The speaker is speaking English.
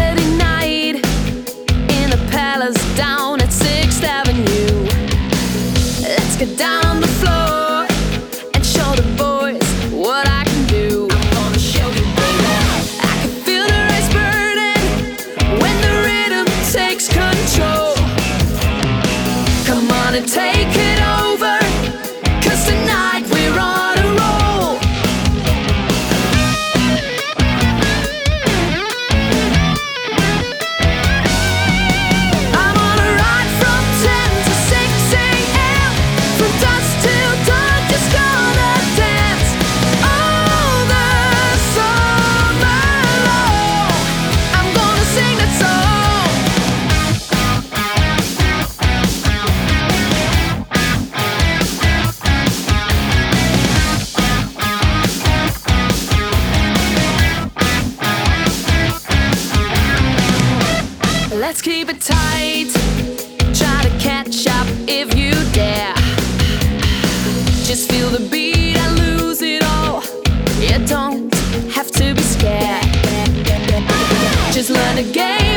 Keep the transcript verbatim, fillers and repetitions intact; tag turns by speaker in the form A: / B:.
A: Saturday night in the palace down at sixth Avenue. Let's get down on the floor and show the boys what I can do. I'm gonna show you, baby. I can feel the race burning when the rhythm takes control. Come on and take it over, 'cause tonight we're on a roll. I'm on a ride from ten to six a m From dusk till dawn, just gonna dance all the summer long. I'm gonna sing that song. Let's keep it tight, try to catch up if you dare. Just feel the beat and lose it all. You don't have to be scared. Just learn the game